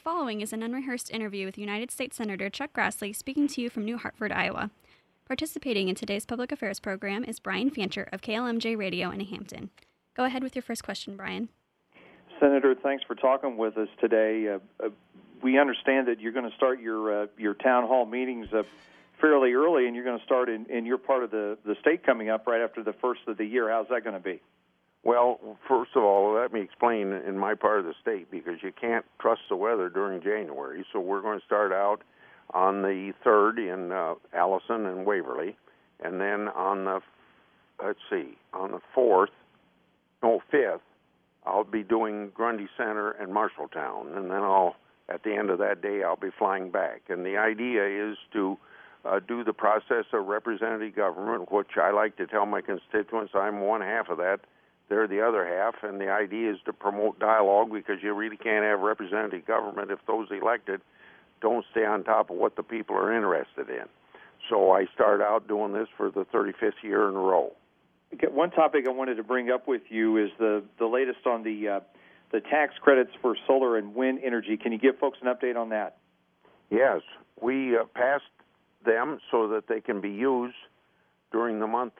following is an unrehearsed interview with United States Senator Chuck Grassley speaking to you from New Hartford, Iowa. Participating in today's public affairs program is Brian Fancher of KLMJ Radio in Hampton. Go ahead with your first question, Brian. Senator, thanks for talking with us today. We understand that you're going to start your town hall meetings fairly early, and you're going to start in your part of the state coming up right after the first of the year. How's that going to be? Well, first of all, let me explain in my part of the state, because you can't trust the weather during January. So we're going to start out on the 3rd in Allison and Waverly, and then on the, on the 5th, I'll be doing Grundy Center and Marshalltown, and then at the end of that day, I'll be flying back. And the idea is to do the process of representative government, which I like to tell my constituents I'm one half of that. They're the other half, and the idea is to promote dialogue, because you really can't have representative government if those elected don't stay on top of what the people are interested in. So I start out doing this for the 35th year in a row. Okay, one topic I wanted to bring up with you is the latest on the tax credits for solar and wind energy. Can you give folks an update on that? Yes, we passed them so that they can be used during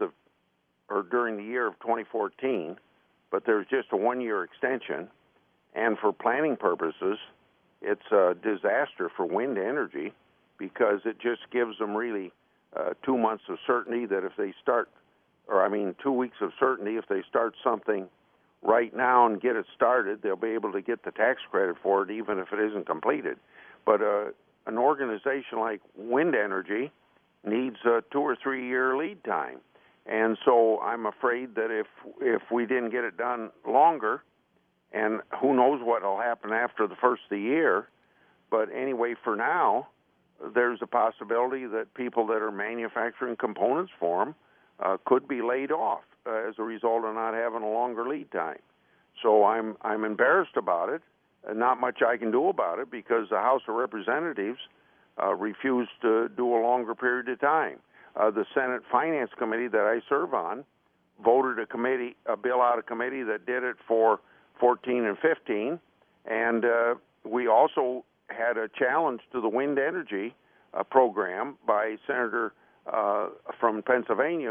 during the year of 2014, but there's just a one-year extension, and for planning purposes, it's a disaster for wind energy, because it just gives them really 2 months of certainty that if they start, 2 weeks of certainty if they start something right now and get it started, they'll be able to get the tax credit for it even if it isn't completed. But an organization like wind energy needs a 2 or 3 year lead time. And so I'm afraid that if we didn't get it done longer, and who knows what will happen after the first of the year, but anyway, for now, there's a possibility that people that are manufacturing components for them could be laid off as a result of not having a longer lead time. So I'm embarrassed about it, and not much I can do about it, because the House of Representatives refused to do a longer period of time. The Senate Finance Committee that I serve on voted a bill out of committee that did it for 14 and 15, and we also had a challenge to the wind energy program by Senator from Pennsylvania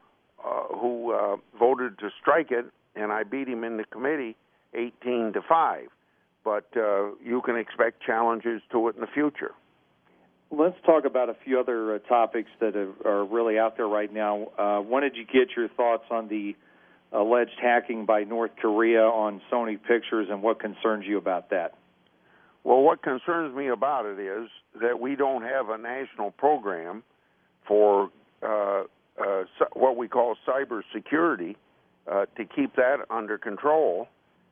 who voted to strike it, and I beat him in the committee 18-5. But you can expect challenges to it in the future. Let's talk about a few other topics that are really out there right now. Wanted to get your thoughts on the alleged hacking by North Korea on Sony Pictures and what concerns you about that. Well, what concerns me about it is that we don't have a national program for what we call cybersecurity to keep that under control.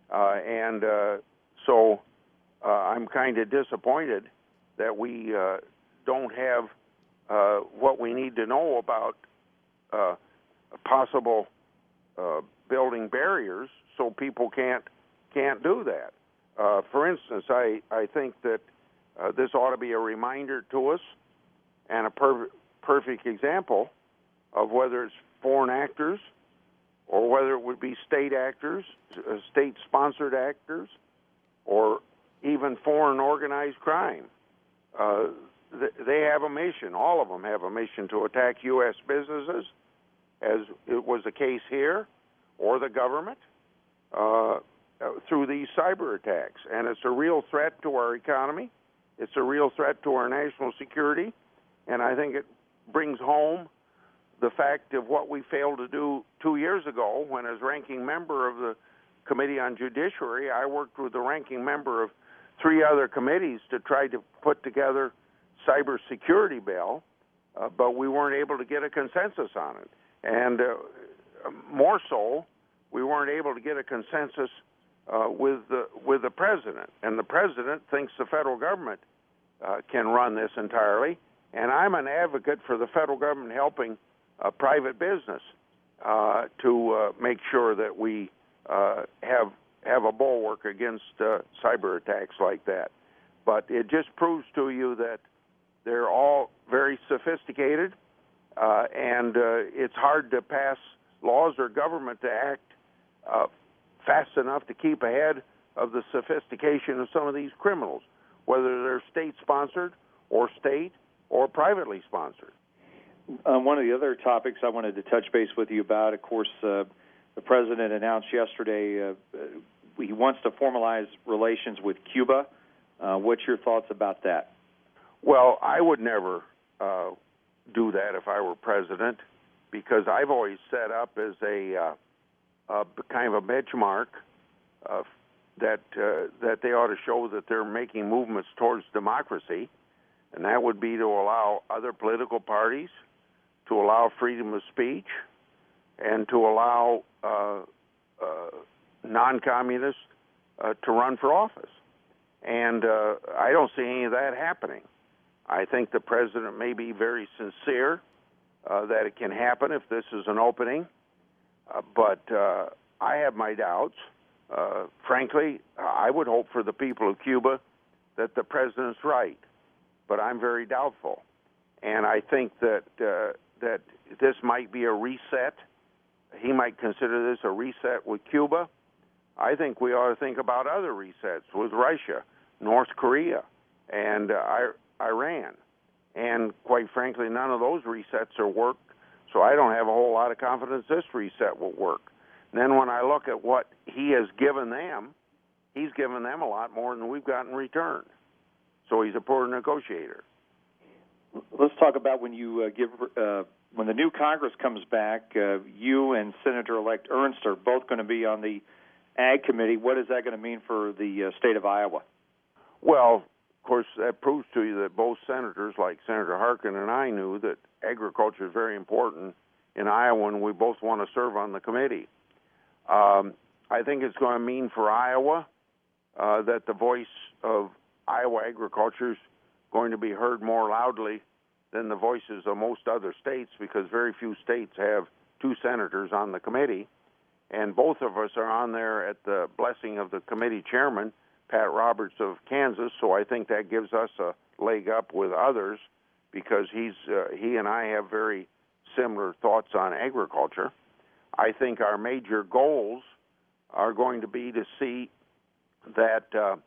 So I'm kind of disappointed that we don't have what we need to know about possible building barriers so people can't do that. For instance, I think that this ought to be a reminder to us and a perfect example of whether it's foreign actors or whether it would be state actors, state-sponsored actors, or even foreign organized crime. They have a mission. All of them have a mission to attack U.S. businesses, as it was the case here, or the government, through these cyber attacks. And it's a real threat to our economy. It's a real threat to our national security. And I think it brings home the fact of what we failed to do 2 years ago when, as ranking member of the Committee on Judiciary, I worked with the ranking member of 3 other committees to try to put together cybersecurity bill, but we weren't able to get a consensus on it. And more so, we weren't able to get a consensus with the president. And the president thinks the federal government can run this entirely. And I'm an advocate for the federal government helping private business to make sure that we have a bulwark against cyber attacks like that. But it just proves to you that they're all very sophisticated, and it's hard to pass laws or government to act fast enough to keep ahead of the sophistication of some of these criminals. whether they're state-sponsored or state or privately sponsored. One of the other topics I wanted to touch base with you about, of course, the president announced yesterday he wants to formalize relations with Cuba. What's your thoughts about that? Well, I would never do that if I were president, because I've always set up as a kind of a benchmark that they ought to show that they're making movements towards democracy, and that would be to allow other political parties, to allow freedom of speech, and to allow non-communists to run for office. And I don't see any of that happening. I think the president may be very sincere that it can happen if this is an opening, but I have my doubts. Frankly, I would hope for the people of Cuba that the president's right, but I'm very doubtful. And I think that that this might be a reset. He might consider this a reset with Cuba. I think we ought to think about other resets with Russia, North Korea, and Iran. And quite frankly, none of those resets are worked, so I don't have a whole lot of confidence this reset will work. And then when I look at what he has given them, he's given them a lot more than we've got in return. So he's a poor negotiator. Let's talk about when you when the new Congress comes back, you and Senator-elect Ernst are both going to be on the Ag Committee. What is that going to mean for the state of Iowa? Well, of course, that proves to you that both senators, like Senator Harkin and I, knew that agriculture is very important in Iowa, and we both want to serve on the committee. I think it's going to mean for Iowa that the voice of Iowa agriculture is going to be heard more loudly than the voices of most other states, because very few states have two senators on the committee. And both of us are on there at the blessing of the committee chairman, Pat Roberts of Kansas, so I think that gives us a leg up with others, because he and I have very similar thoughts on agriculture. I think our major goals are going to be to see that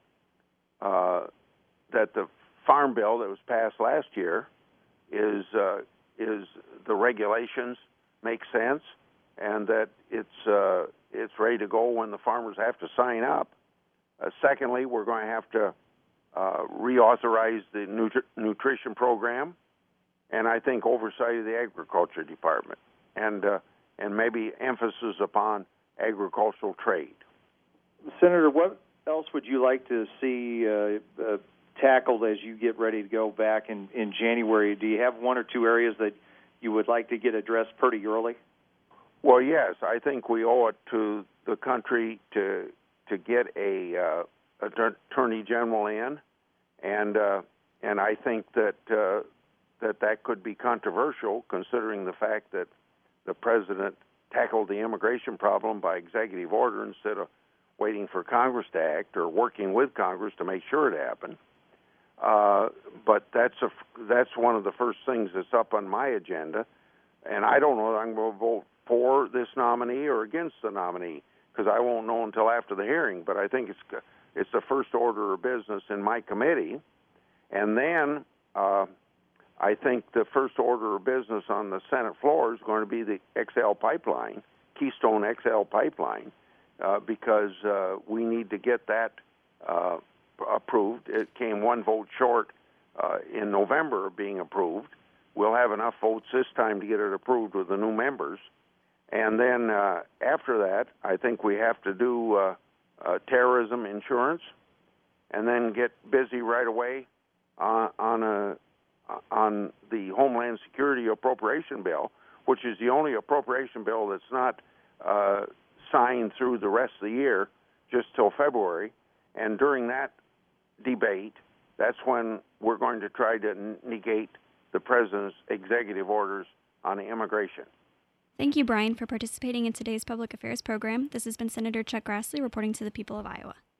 that the farm bill that was passed last year is the regulations make sense, and that it's ready to go when the farmers have to sign up. Secondly, we're going to have to reauthorize the nutrition program, and I think oversight of the agriculture department, and maybe emphasis upon agricultural trade. Senator, what else would you like to see tackled as you get ready to go back in January? Do you have one or two areas that you would like to get addressed pretty early? Well, yes. I think we owe it to the country to get a attorney general in, and I think that that could be controversial, considering the fact that the president tackled the immigration problem by executive order instead of waiting for Congress to act or working with Congress to make sure it happened. But that's one of the first things that's up on my agenda, and I don't know that I'm going to vote for this nominee or against the nominee, because I won't know until after the hearing. But I think it's the first order of business in my committee, and then I think the first order of business on the Senate floor is going to be the XL pipeline, Keystone XL pipeline, because we need to get that approved. It came one vote short in November of being approved. We'll have enough votes this time to get it approved with the new members. And then after that, I think we have to do terrorism insurance, and then get busy right away on the Homeland Security appropriation bill, which is the only appropriation bill that's not signed through the rest of the year, just till February. And during that debate, that's when we're going to try to negate the president's executive orders on immigration. Thank you, Brian, for participating in today's public affairs program. This has been Senator Chuck Grassley reporting to the people of Iowa.